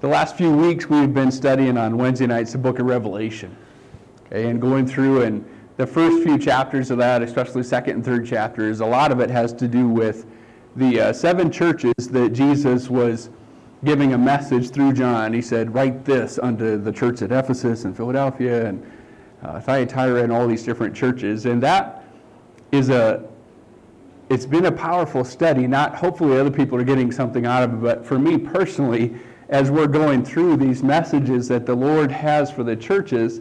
The last few weeks we've been studying on Wednesday nights the book of Revelation. Okay, and going through and the first few chapters of that, especially second and third chapters, a lot of it has to do with the 7 churches that Jesus was giving a message through John. He said, write this unto the church at Ephesus and Philadelphia and Thyatira and all these different churches. And that is it's been a powerful study. Not hopefully other people are getting something out of it, but for me personally, as we're going through these messages that the Lord has for the churches,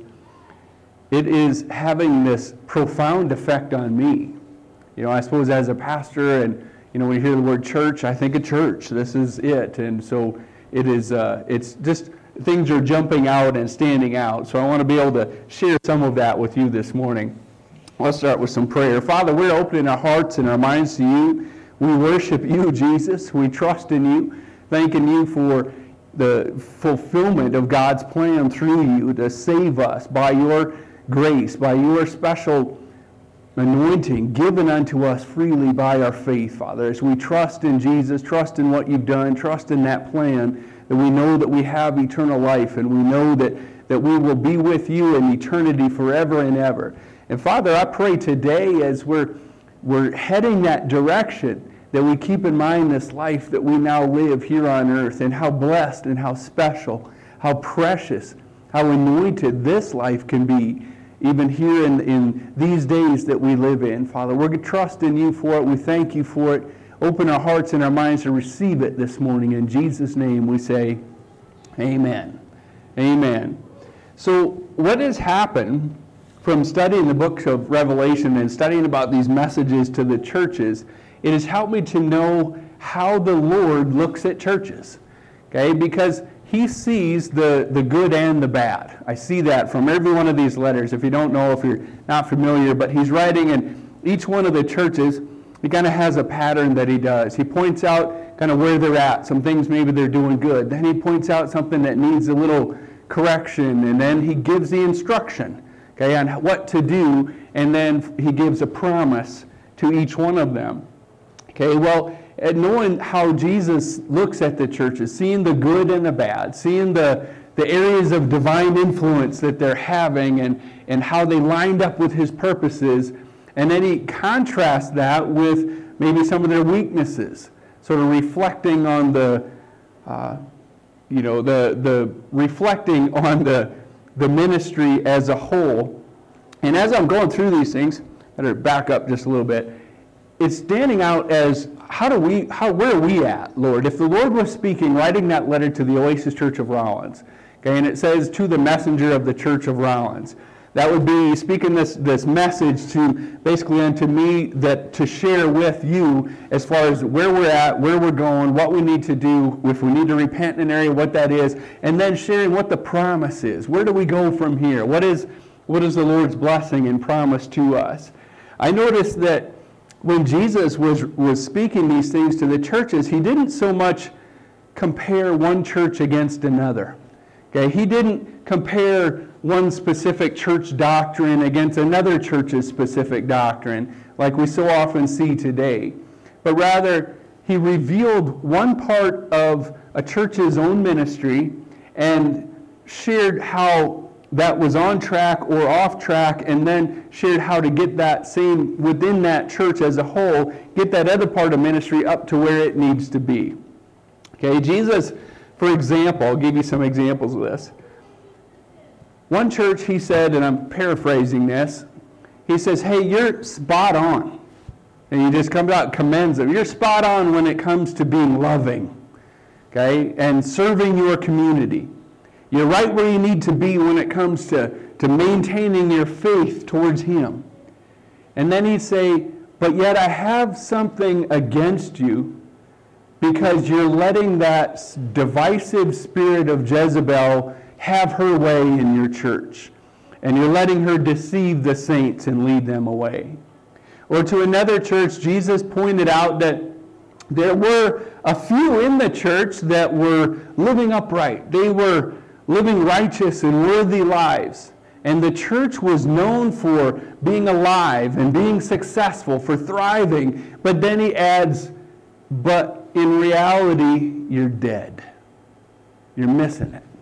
it is having this profound effect on me. You know, I suppose as a pastor, and you know, when you hear the word church, I think of church. This is it. And so it is, it's just things are jumping out and standing out. So I want to be able to share some of that with you this morning. Let's start with some prayer. Father, we're opening our hearts and our minds to you. We worship you, Jesus. We trust in you, thanking you for the fulfillment of God's plan through you to save us by your grace, by your special anointing given unto us freely by our faith, Father. As we trust in Jesus, trust in what you've done, trust in that plan, that we know that we have eternal life, and we know that we will be with you in eternity forever and ever. And Father, I pray today as we're heading that direction, that we keep in mind this life that we now live here on earth, and how blessed and how special, how precious, how anointed this life can be, even here in these days that we live in. Father, we're going to trust in you for it. We thank you for it. Open our hearts and our minds to receive it this morning. In Jesus' name we say, amen. Amen. So what has happened from studying the books of Revelation and studying about these messages to the churches, it has helped me to know how the Lord looks at churches. Okay, because he sees the good and the bad. I see that from every one of these letters. If you don't know, if you're not familiar, but he's writing in each one of the churches, he kind of has a pattern that he does. He points out kind of where they're at, some things maybe they're doing good. Then he points out something that needs a little correction, and then he gives the instruction, okay, on what to do, and then he gives a promise to each one of them. Okay, well, knowing how Jesus looks at the churches, seeing the good and the bad, seeing the areas of divine influence that they're having and how they lined up with his purposes, and then he contrasts that with maybe some of their weaknesses, sort of reflecting on reflecting on the ministry as a whole. And as I'm going through these things, I better back up just a little bit. It's standing out as where are we at, Lord? If the Lord was speaking, writing that letter to the Oasis Church of Rollins, okay, and it says to the messenger of the Church of Rollins, that would be speaking this message to basically unto me, that to share with you as far as where we're at, where we're going, what we need to do, if we need to repent in an area, what that is, and then sharing what the promise is. Where do we go from here? What is the Lord's blessing and promise to us? I noticed that when Jesus was speaking these things to the churches, he didn't so much compare one church against another. Okay, he didn't compare one specific church doctrine against another church's specific doctrine like we so often see today. But rather, he revealed one part of a church's own ministry and shared how that was on track or off track, and then shared how to get that same, within that church as a whole, get that other part of ministry up to where it needs to be. Okay, Jesus, for example, I'll give you some examples of this. One church, he said, and I'm paraphrasing this, he says, hey, you're spot on. And he just comes out and commends them. You're spot on when it comes to being loving, okay, and serving your community. You're right where you need to be when it comes to maintaining your faith towards him. And then he'd say, but yet I have something against you because you're letting that divisive spirit of Jezebel have her way in your church. And you're letting her deceive the saints and lead them away. Or to another church, Jesus pointed out that there were a few in the church that were living upright. They were living righteous and worthy lives. And the church was known for being alive and being successful, for thriving. But then he adds, but in reality, you're dead. you're missing it.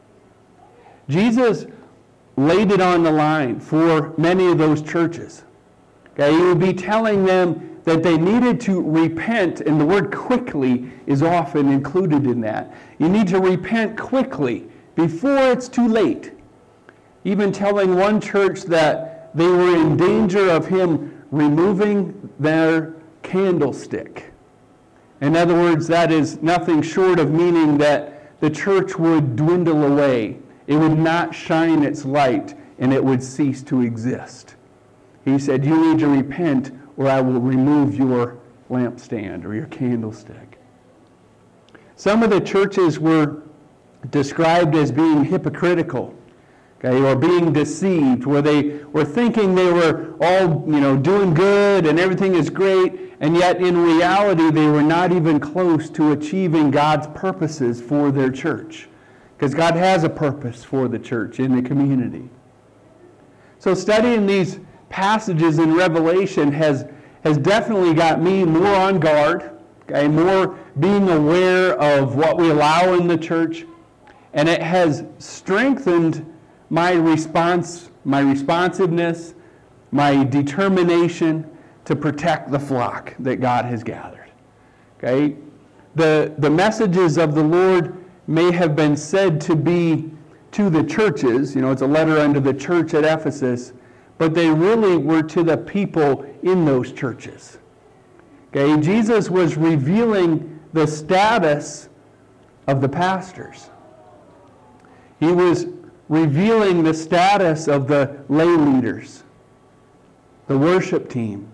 Jesus laid it on the line for many of those churches. Okay, he would be telling them that they needed to repent, and the word quickly is often included in that. You need to repent quickly before it's too late. Even telling one church that they were in danger of him removing their candlestick. In other words, that is nothing short of meaning that the church would dwindle away. It would not shine its light, and it would cease to exist. He said, you need to repent, or I will remove your lampstand or your candlestick. Some of the churches were described as being hypocritical, okay, or being deceived, where they were thinking they were all, doing good and everything is great, and yet in reality they were not even close to achieving God's purposes for their church. Because God has a purpose for the church in the community. So studying these passages in Revelation has definitely got me more on guard, okay, more being aware of what we allow in the church, and it has strengthened my responsiveness, my determination to protect the flock that God has gathered. Okay? The messages of the Lord may have been said to be to the churches, it's a letter unto the church at Ephesus, but they really were to the people in those churches. Okay, Jesus was revealing the status of the pastors. He was revealing the status of the lay leaders, the worship team,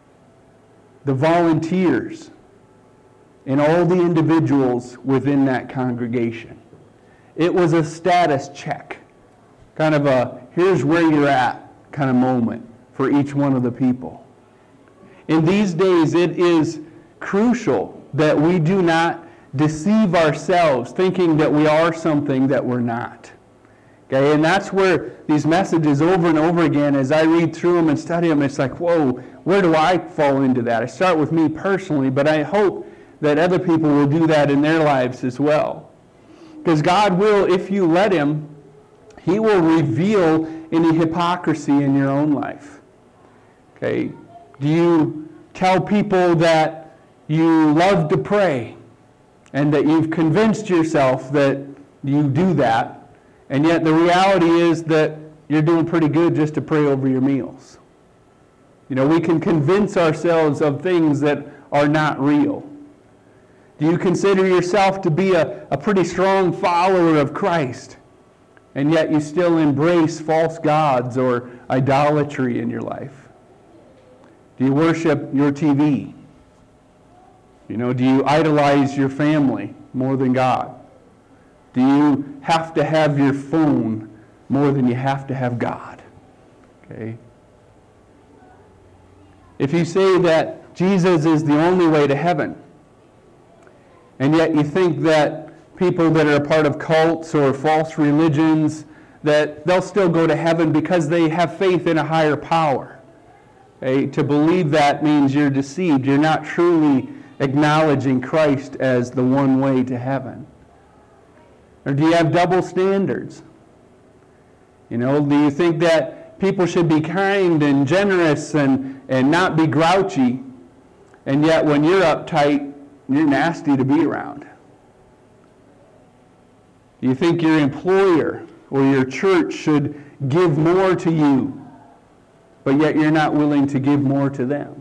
the volunteers, and all the individuals within that congregation. It was a status check, kind of a here's where you're at kind of moment for each one of the people. In these days, it is crucial that we do not deceive ourselves thinking that we are something that we're not. Okay, and that's where these messages over and over again, as I read through them and study them, it's like, whoa, where do I fall into that? I start with me personally, but I hope that other people will do that in their lives as well. Because God will, if you let him, he will reveal any hypocrisy in your own life. Okay, do you tell people that you love to pray and that you've convinced yourself that you do that, and yet the reality is that you're doing pretty good just to pray over your meals? We can convince ourselves of things that are not real. Do you consider yourself to be a pretty strong follower of Christ, and yet you still embrace false gods or idolatry in your life? Do you worship your TV? Do you idolize your family more than God? Do you have to have your phone more than you have to have God? Okay. If you say that Jesus is the only way to heaven, and yet you think that people that are a part of cults or false religions, that they'll still go to heaven because they have faith in a higher power. Okay? To believe that means you're deceived. You're not truly acknowledging Christ as the one way to heaven. Or do you have double standards? Do you think that people should be kind and generous and not be grouchy, and yet when you're uptight, you're nasty to be around? Do you think your employer or your church should give more to you, but yet you're not willing to give more to them?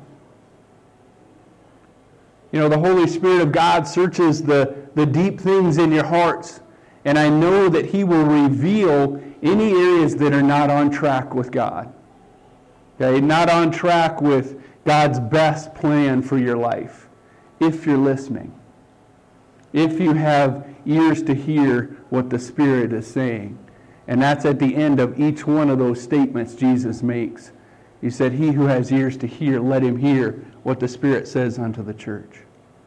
The Holy Spirit of God searches the deep things in your hearts, and I know that he will reveal any areas that are not on track with God. Okay, not on track with God's best plan for your life, if you're listening. If you have ears to hear what the Spirit is saying. And that's at the end of each one of those statements Jesus makes. He said, he who has ears to hear, let him hear what the Spirit says unto the church.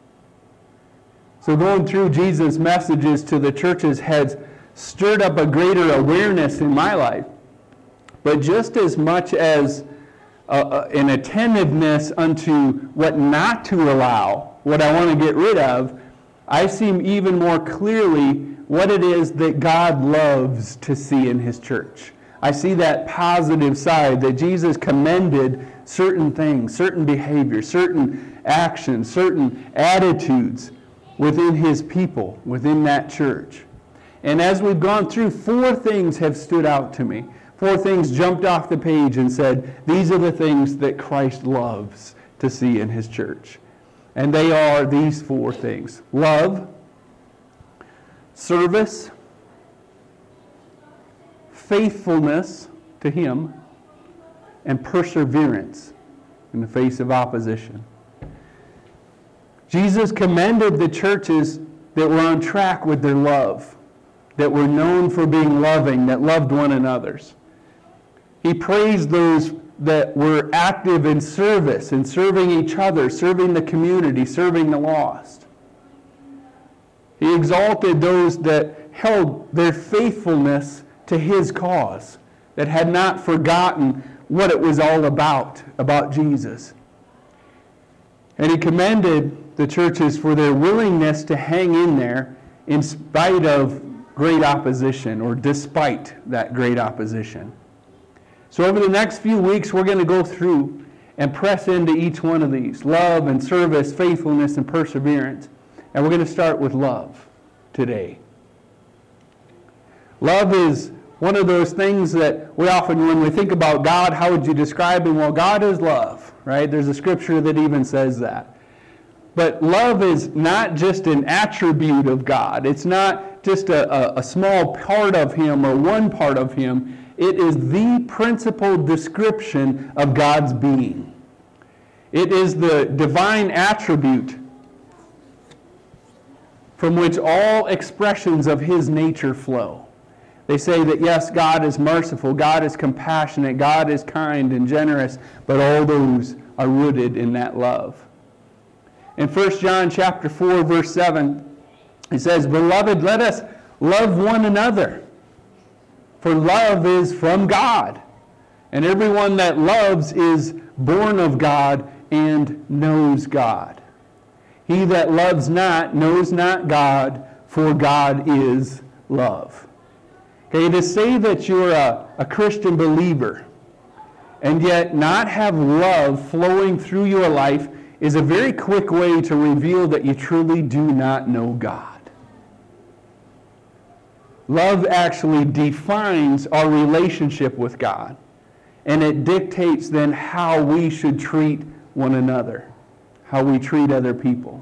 So going through Jesus' messages to the churches has stirred up a greater awareness in my life. But just as much as an attentiveness unto what not to allow, what I want to get rid of, I see even more clearly what it is that God loves to see in his church. I see that positive side, that Jesus commended certain things, certain behaviors, certain actions, certain attitudes within his people, within that church. And as we've gone through, 4 things have stood out to me. 4 things jumped off the page and said, these are the things that Christ loves to see in his church. And they are these 4 things: love, service, faithfulness to him, and perseverance in the face of opposition. Jesus commended the churches that were on track with their love, that were known for being loving, that loved one another. He praised those that were active in service, in serving each other, serving the community, serving the lost. He exalted those that held their faithfulness to his cause, that had not forgotten what it was all about Jesus. And he commended the churches for their willingness to hang in there in spite of great opposition, or despite that great opposition. So over the next few weeks, we're going to go through and press into each one of these: love and service, faithfulness and perseverance. And we're going to start with love today. Love is one of those things that we often, when we think about God, how would you describe him? Well, God is love, right? There's a scripture that even says that. But love is not just an attribute of God. It's not just a small part of him or one part of him. It is the principal description of God's being. It is the divine attribute from which all expressions of his nature flow. They say that, yes, God is merciful, God is compassionate, God is kind and generous, but all those are rooted in that love. In 1 John chapter 4, verse 7, it says, "Beloved, let us love one another, for love is from God. And everyone that loves is born of God and knows God. He that loves not knows not God, for God is love." Okay, to say that you're a Christian believer and yet not have love flowing through your life is a very quick way to reveal that you truly do not know God. Love actually defines our relationship with God, and it dictates then how we should treat one another, how we treat other people.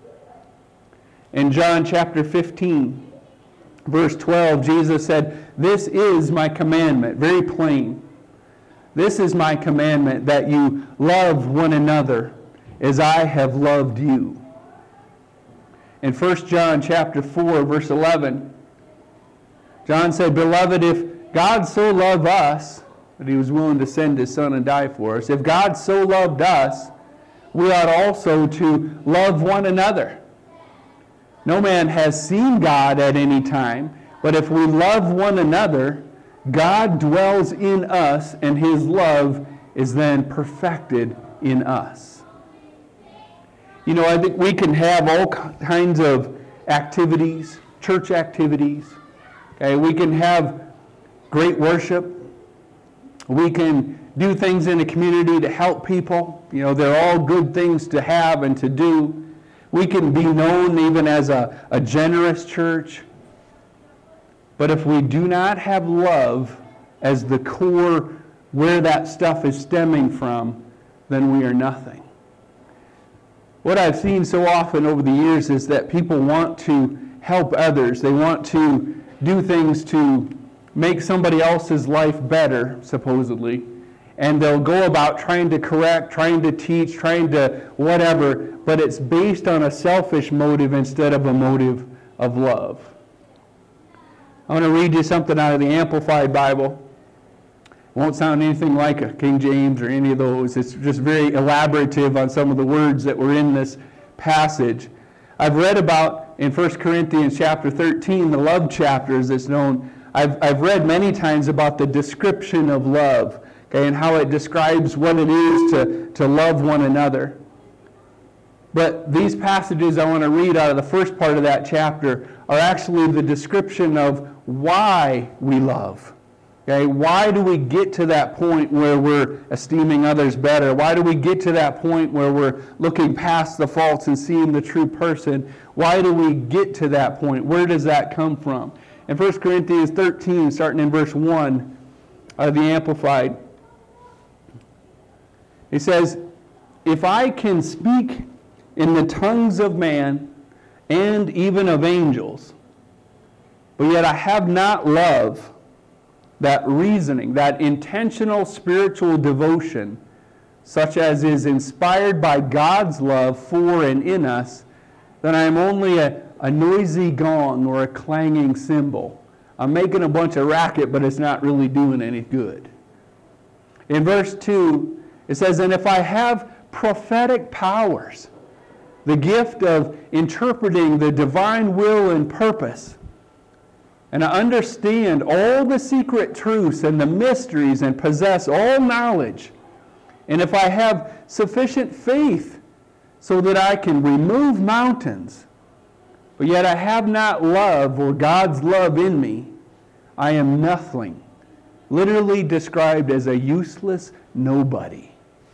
In John chapter 15, verse 12, Jesus said, "This is my commandment," very plain. "This is my commandment, that you love one another as I have loved you." In 1 John chapter 4, verse 11, John said, "Beloved, if God so loved us, that he was willing to send his Son and die for us, if God so loved us, we ought also to love one another. No man has seen God at any time, but if we love one another, God dwells in us, and his love is then perfected in us." You know, I think we can have all kinds of activities, church activities. Okay, we can have great worship. We can do things in the community to help people. You know, they're all good things to have and to do. We can be known even as a generous church. But if we do not have love as the core where that stuff is stemming from, then we are nothing. What I've seen so often over the years is that people want to help others. They want to do things to make somebody else's life better, supposedly. And they'll go about trying to correct, trying to teach, trying to whatever, but it's based on a selfish motive instead of a motive of love. I want to read you something out of the Amplified Bible. It won't sound anything like a King James or any of those. It's just very elaborative on some of the words that were in this passage. I've read about in 1 Corinthians chapter 13, the love chapter as it's known. I've read many times about the description of love, okay, and how it describes what it is to love one another. But these passages I want to read out of the first part of that chapter are actually the description of why we love. Okay, why do we get to that point where we're esteeming others better? Why do we get to that point where we're looking past the faults and seeing the true person? Why do we get to that point? Where does that come from? In 1 Corinthians 13, starting in verse 1 of the Amplified, it says, "If I can speak in the tongues of man and even of angels, but yet I have not love, that reasoning, that intentional spiritual devotion, such as is inspired by God's love for and in us, then I am only a noisy gong or a clanging cymbal. I'm making a bunch of racket, but it's not really doing any good." In verse 2, it says, "And if I have prophetic powers, the gift of interpreting the divine will and purpose, and I understand all the secret truths and the mysteries and possess all knowledge, and if I have sufficient faith so that I can remove mountains, but yet I have not love or God's love in me, I am nothing," literally described as a useless nobody.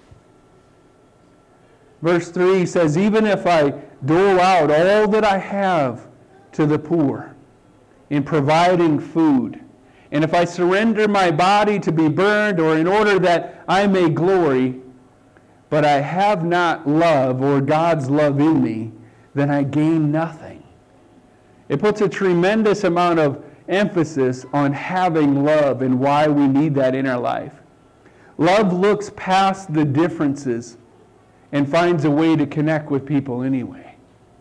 Verse 3 says, "Even if I dole out all that I have to the poor in providing food, and if I surrender my body to be burned or in order that I may glory, but I have not love or God's love in me, then I gain nothing." It puts a tremendous amount of emphasis on having love and why we need that in our life. Love looks past the differences and finds a way to connect with people anyway.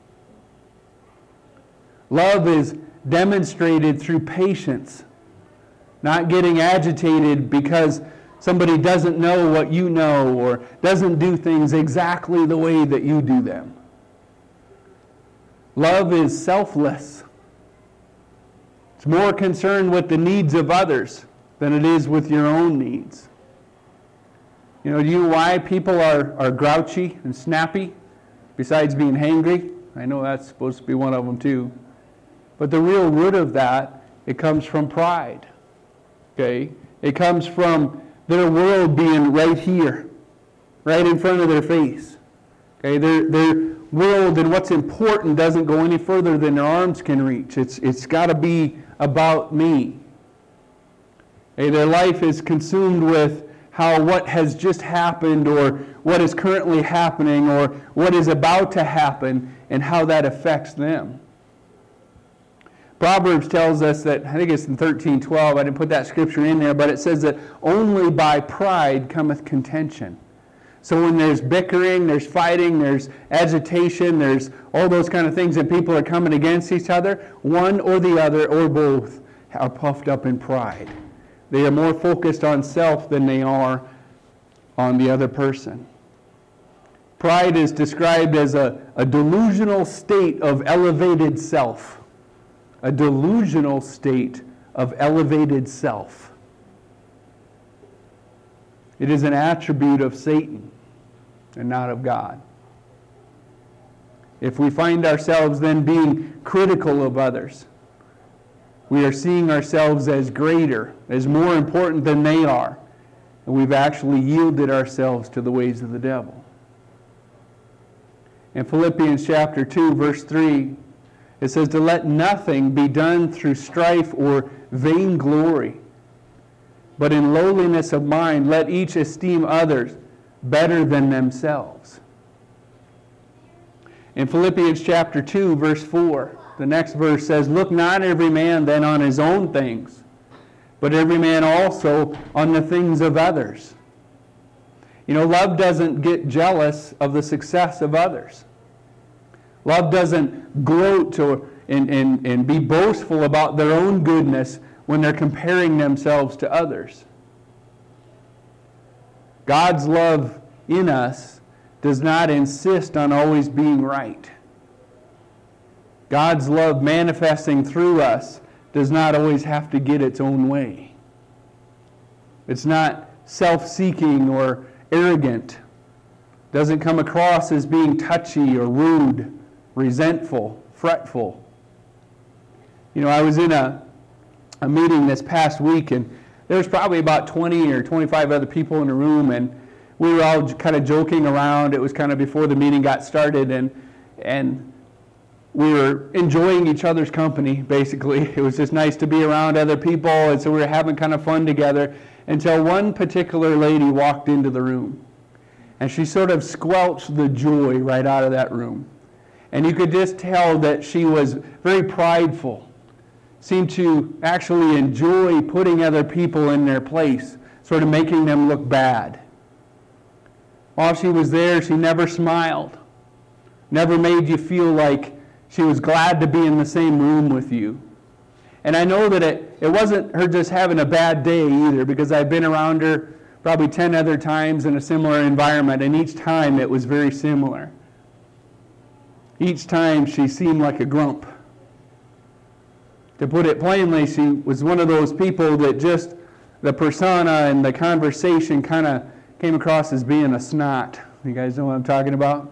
Love is demonstrated through patience, not getting agitated because somebody doesn't know what you know or doesn't do things exactly the way that you do them. Love is selfless. It's more concerned with the needs of others than it is with your own needs. You know, do you know why people are grouchy and snappy, besides being hangry? I know that's supposed to be one of them too. But the real root of that, it comes from pride. Okay? It comes from their world being right here, right in front of their face. Okay? Their world and what's important doesn't go any further than their arms can reach. It's got to be about me. Okay? Their life is consumed with what has just happened or what is currently happening or what is about to happen and how that affects them. Proverbs tells us that, I think it's in 13:12, I didn't put that scripture in there, but it says that only by pride cometh contention. So when there's bickering, there's fighting, there's agitation, there's all those kind of things and people are coming against each other, one or the other or both are puffed up in pride. They are more focused on self than they are on the other person. Pride is described as a delusional state of elevated self. A delusional state of elevated self. It is an attribute of Satan and not of God. If we find ourselves then being critical of others, we are seeing ourselves as greater, as more important than they are, and we've actually yielded ourselves to the ways of the devil. In Philippians chapter 2, verse 3, it says to let nothing be done through strife or vainglory, but in lowliness of mind let each esteem others better than themselves. In Philippians chapter 2, verse 4, the next verse says, "Look not every man then on his own things, but every man also on the things of others." You know, love doesn't get jealous of the success of others. Love doesn't gloat and be boastful about their own goodness when they're comparing themselves to others. God's love in us does not insist on always being right. God's love manifesting through us does not always have to get its own way. It's not self-seeking or arrogant Doesn't come across as being touchy or rude, resentful, fretful. I was in a meeting this past week, and there was probably about 20 or 25 other people in the room, and we were all kind of joking around. It was kind of before the meeting got started, and we were enjoying each other's company, basically. It was just nice to be around other people, and so we were having kind of fun together until one particular lady walked into the room. And she sort of squelched the joy right out of that room. And you could just tell that she was very prideful, seemed to actually enjoy putting other people in their place, sort of making them look bad. While she was there, she never smiled, never made you feel like she was glad to be in the same room with you. And I know that it wasn't her just having a bad day either, because I've been around her probably 10 other times in a similar environment, and each time it was very similar. Each time she seemed like a grump. To put it plainly, she was one of those people that just the persona and the conversation kind of came across as being a snot. You guys know what I'm talking about?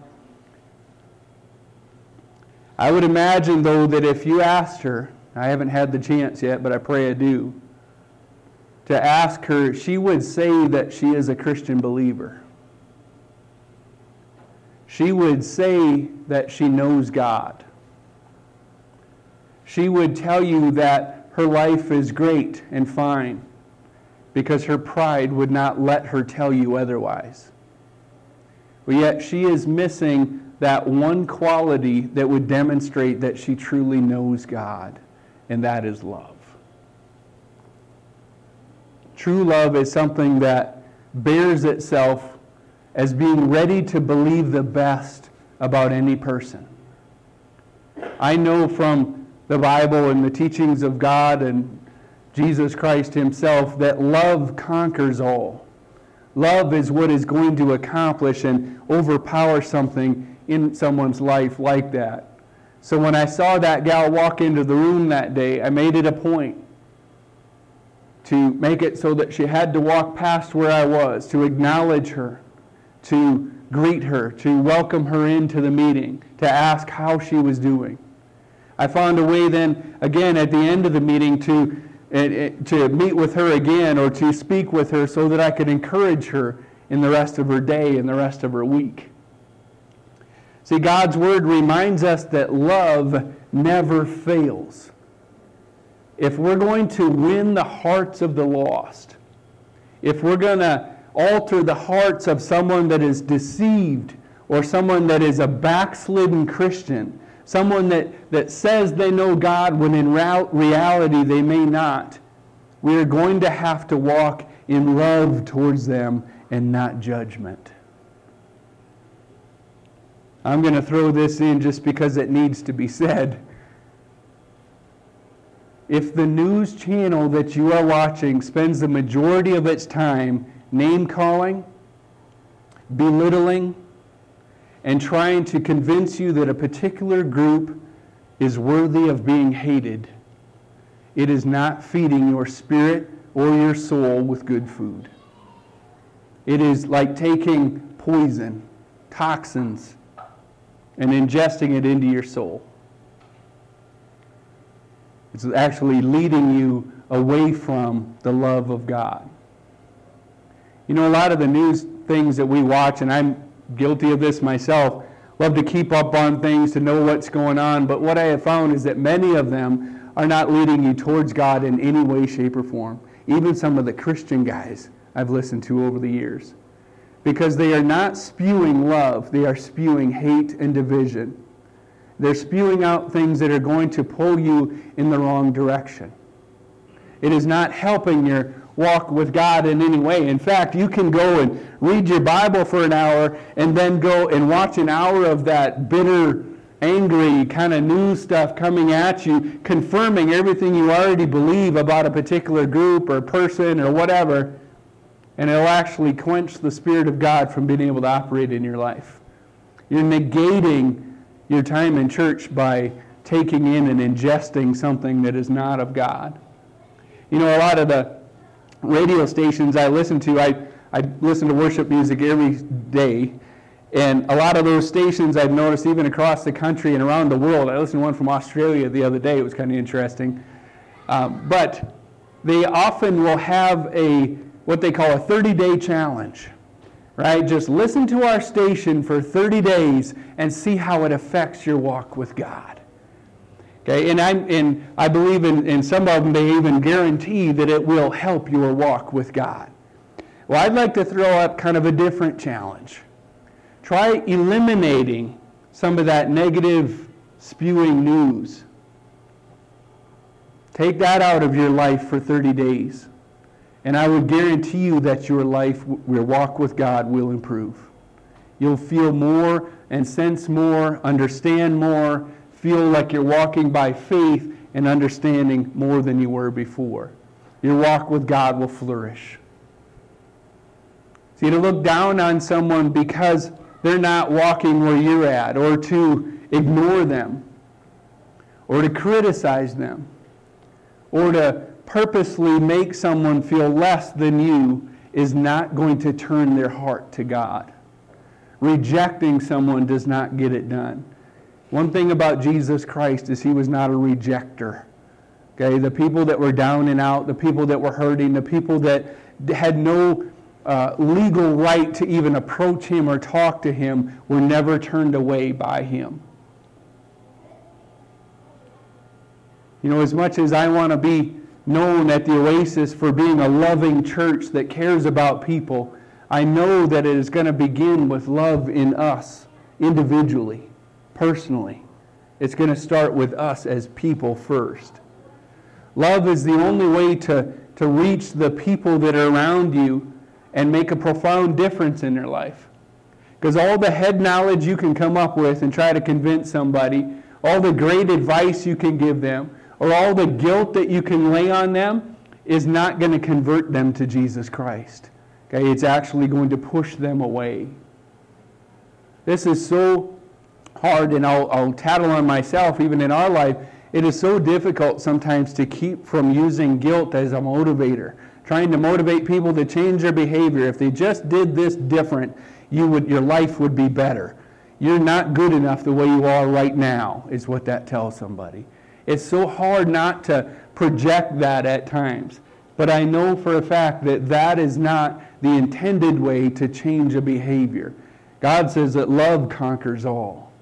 I would imagine, though, that if you asked her, I haven't had the chance yet, but I pray I do, to ask her, she would say that she is a Christian believer. She would say that she knows God. She would tell you that her life is great and fine, because her pride would not let her tell you otherwise. But yet she is missing that one quality that would demonstrate that she truly knows God, and that is love. True love is something that bears itself as being ready to believe the best about any person. I know from the Bible and the teachings of God and Jesus Christ himself that love conquers all. Love is what is going to accomplish and overpower something in someone's life like that. So when I saw that gal walk into the room that day, I made it a point to make it so that she had to walk past where I was, to acknowledge her, to greet her, to welcome her into the meeting, to ask how she was doing. I found a way then, again, at the end of the meeting to meet with her again or to speak with her so that I could encourage her in the rest of her day and the rest of her week. See, God's Word reminds us that love never fails. If we're going to win the hearts of the lost, if we're going to alter the hearts of someone that is deceived or someone that is a backslidden Christian, someone that says they know God when in reality they may not, we are going to have to walk in love towards them and not judgment. I'm going to throw this in just because it needs to be said. If the news channel that you are watching spends the majority of its time name-calling, belittling, and trying to convince you that a particular group is worthy of being hated, it is not feeding your spirit or your soul with good food. It is like taking poison, toxins, and ingesting it into your soul. It's actually leading you away from the love of God. A lot of the news things that we watch, and I'm guilty of this myself, love to keep up on things, to know what's going on, but what I have found is that many of them are not leading you towards God in any way, shape, or form. Even some of the Christian guys I've listened to over the years. Because they are not spewing love, they are spewing hate and division. They're spewing out things that are going to pull you in the wrong direction. It is not helping your walk with God in any way. In fact, you can go and read your Bible for an hour and then go and watch an hour of that bitter, angry kind of news stuff coming at you, confirming everything you already believe about a particular group or person or whatever, and it'll actually quench the Spirit of God from being able to operate in your life. You're negating your time in church by taking in and ingesting something that is not of God. A lot of the radio stations I listen to, I listen to worship music every day, And a lot of those stations I've noticed even across the country and around the world. I listened to one from Australia the other day. It was kind of interesting. But they often will have what they call a 30-day challenge. Right? Just listen to our station for 30 days and see how it affects your walk with God. Okay, and I believe in some of them they even guarantee that it will help your walk with God. Well, I'd like to throw up kind of a different challenge. Try eliminating some of that negative spewing news. Take that out of your life for 30 days. And I would guarantee you that your walk with God will improve. You'll feel more and sense more, understand more, feel like you're walking by faith and understanding more than you were before. Your walk with God will flourish. See, to look down on someone because they're not walking where you're at, or to ignore them, or to criticize them, or to purposely make someone feel less than you is not going to turn their heart to God. Rejecting someone does not get it done. One thing about Jesus Christ is he was not a rejecter. Okay, the people that were down and out, the people that were hurting, the people that had no legal right to even approach him or talk to him were never turned away by him. You know, as much as I want to be known at the Oasis for being a loving church that cares about people, I know that it is going to begin with love in us individually, personally. It's going to start with us as people first. Love is the only way to reach the people that are around you and make a profound difference in their life. Because all the head knowledge you can come up with and try to convince somebody, all the great advice you can give them, or all the guilt that you can lay on them is not going to convert them to Jesus Christ. Okay, it's actually going to push them away. This is so hard, and I'll tattle on myself, even in our life. It is so difficult sometimes to keep from using guilt as a motivator, trying to motivate people to change their behavior. If they just did this different, your life would be better. You're not good enough the way you are right now, is what that tells somebody. It's so hard not to project that at times. But I know for a fact that that is not the intended way to change a behavior. God says that love conquers all.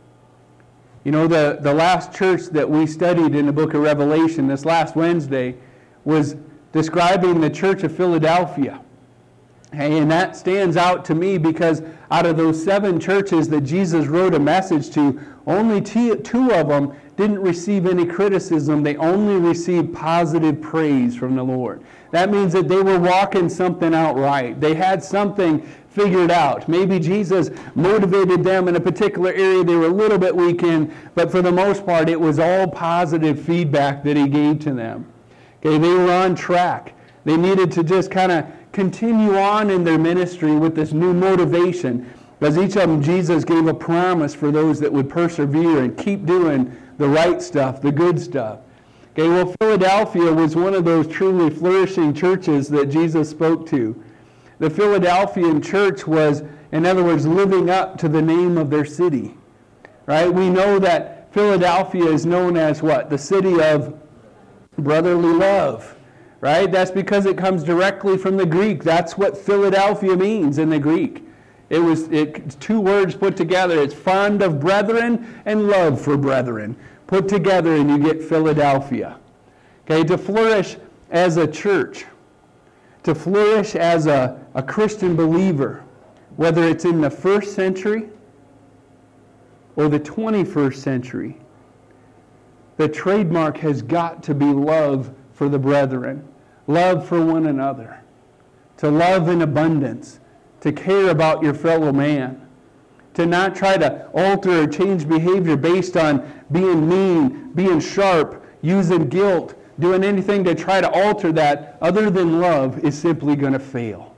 You know, the last church that we studied in the book of Revelation this last Wednesday was describing the church of Philadelphia. And that stands out to me because out of those 7 churches that Jesus wrote a message to, only 2 of them didn't receive any criticism. They only received positive praise from the Lord. That means that they were walking something out right. They had something figured out. Maybe Jesus motivated them in a particular area they were a little bit weak in, but for the most part it was all positive feedback that he gave to them. Okay, they were on track. They needed to just kind of continue on in their ministry with this new motivation. Because each of them, Jesus gave a promise for those that would persevere and keep doing the right stuff, the good stuff. Okay, well, Philadelphia was one of those truly flourishing churches that Jesus spoke to. The Philadelphian church was, in other words, living up to the name of their city. Right? We know that Philadelphia is known as what? The city of brotherly love. Right? That's because it comes directly from the Greek. That's what Philadelphia means in the Greek. It's 2 words put together. It's fond of brethren and love for brethren. Put together and you get Philadelphia. Okay, to flourish as a church, to flourish as a Christian believer, whether it's in the 1st century or the 21st century, the trademark has got to be love for the brethren, love for one another, to love in abundance, to care about your fellow man, to not try to alter or change behavior based on being mean, being sharp, using guilt, doing anything to try to alter that other than love is simply going to fail.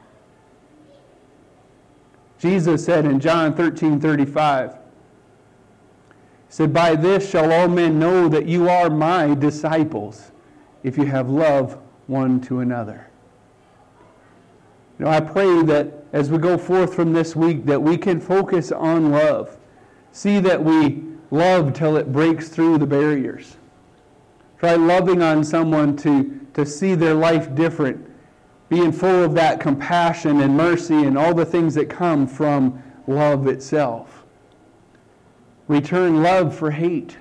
Jesus said in John 13:35, he said, "By this shall all men know that you are my disciples, if you have love one to another." I pray that as we go forth from this week, that we can focus on love. See that we love till it breaks through the barriers. Try loving on someone to see their life different, being full of that compassion and mercy and all the things that come from love itself. Return love for hate.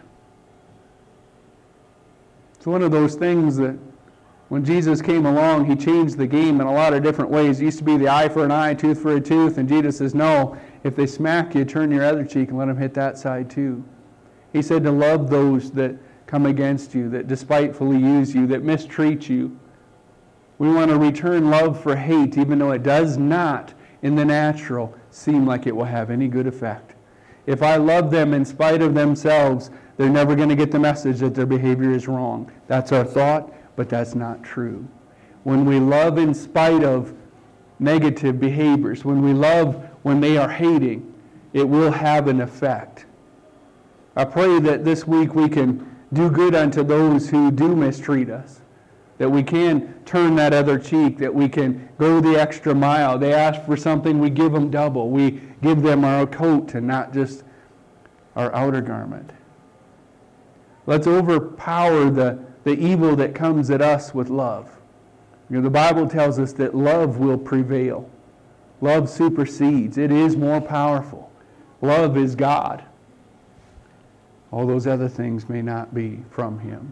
It's one of those things that when Jesus came along, he changed the game in a lot of different ways. It used to be the eye for an eye, tooth for a tooth, and Jesus says, no, if they smack you, turn your other cheek and let them hit that side too. He said to love those that come against you, that despitefully use you, that mistreat you. We want to return love for hate, even though it does not, in the natural, seem like it will have any good effect. If I love them in spite of themselves, they're never going to get the message that their behavior is wrong. That's our thought, but that's not true. When we love in spite of negative behaviors, when we love when they are hating, it will have an effect. I pray that this week we can do good unto those who do mistreat us, that we can turn that other cheek, that we can go the extra mile. They ask for something, we give them double. We give them our coat and not just our outer garment. Let's overpower the evil that comes at us with love. The Bible tells us that love will prevail. Love supersedes. It is more powerful. Love is God. All those other things may not be from Him.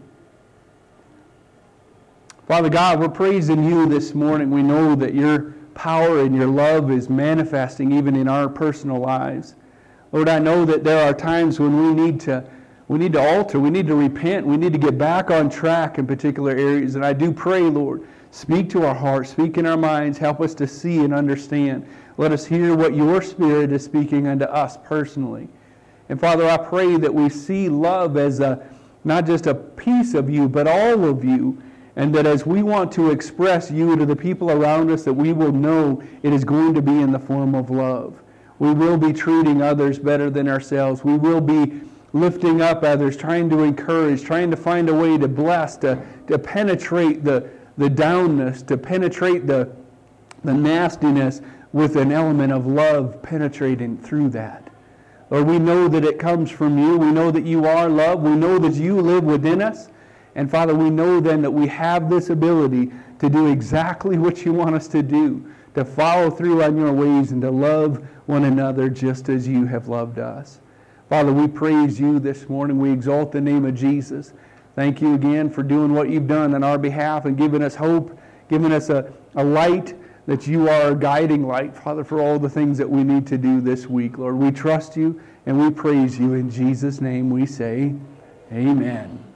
Father God, we're praising you this morning. We know that your power and your love is manifesting even in our personal lives. Lord, I know that there are times when we need to alter, we need to repent, we need to get back on track in particular areas. And I do pray, Lord, speak to our hearts, speak in our minds, help us to see and understand. Let us hear what your Spirit is speaking unto us personally. And Father, I pray that we see love as not just a piece of you, but all of you. And that as we want to express you to the people around us, that we will know it is going to be in the form of love. We will be treating others better than ourselves. We will be lifting up others, trying to encourage, trying to find a way to bless, to penetrate the downness, to penetrate the nastiness with an element of love penetrating through that. Lord, we know that it comes from you. We know that you are love. We know that you live within us. And Father, we know then that we have this ability to do exactly what you want us to do, to follow through on your ways and to love one another just as you have loved us. Father, we praise you this morning. We exalt the name of Jesus. Thank you again for doing what you've done on our behalf and giving us hope, giving us a light, that you are a guiding light, Father, for all the things that we need to do this week. Lord, we trust you and we praise you. In Jesus' name we say, amen.